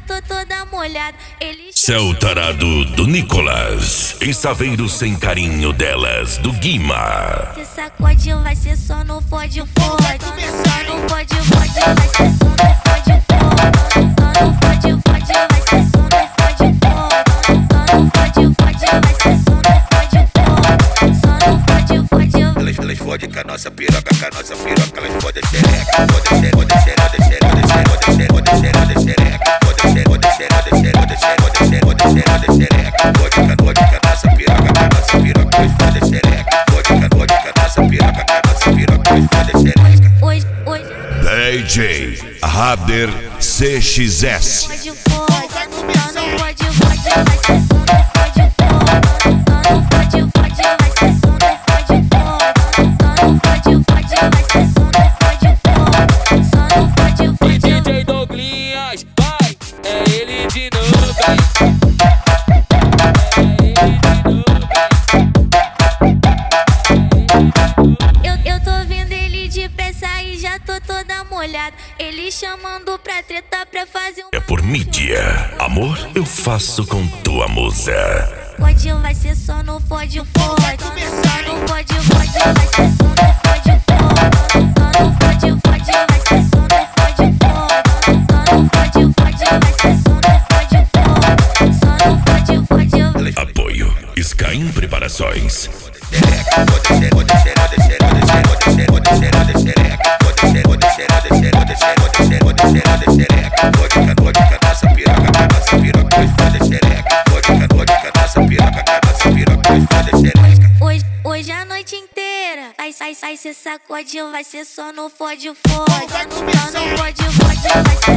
tô toda molhada. Ele Céu tarado do Nicolas, em Saveiro sem carinho delas, do Guima. se sacode, vai ser só no fode, fode. Só no fode, fode, vai ser só no fode, fode. Só no fode, fode, vai ser só no fode, fode. Só no fode, fode, vai ser só no fode, fode. Só no fode, fode. Elas fodem com a nossa piroca, elas fodem xereca, fodem xereca, fodem xereca, fodem xereca, fodem xereca, fodem xereca, fodem com a nossa piroca, elas fodem xereca, fodem com a nossa piroca, elas fodem xereca. DJ Rader CXS. Fode, fode, só no fode, fode, vai ser só no fode, fode. Só no fode, fode, vai ser só no fode, fode. Só no fode, fode, vai ser só no fode, fode. Só no fode, fode. DJ Douglinhas, vai, é ele de novo, vai. Eu tô vendo ele depressa e já tô toda molhada. Ele chamando pra treta pra fazer um. É por mídia, amor, eu faço com tua musa. Fode, vai ser só no fode, fode. Só no fode, fode, vai ser só no fode, fode. Só no fode, fode, vai ser só no fode, fode. Só no fode, fode, vai ser só no fode, fode. Só no fode, fode. Apoio Skyrim Preparações. Hoje a noite inteira, sai, se sacode, vai ser só no fode, fode. Só no fode, fode, vai ser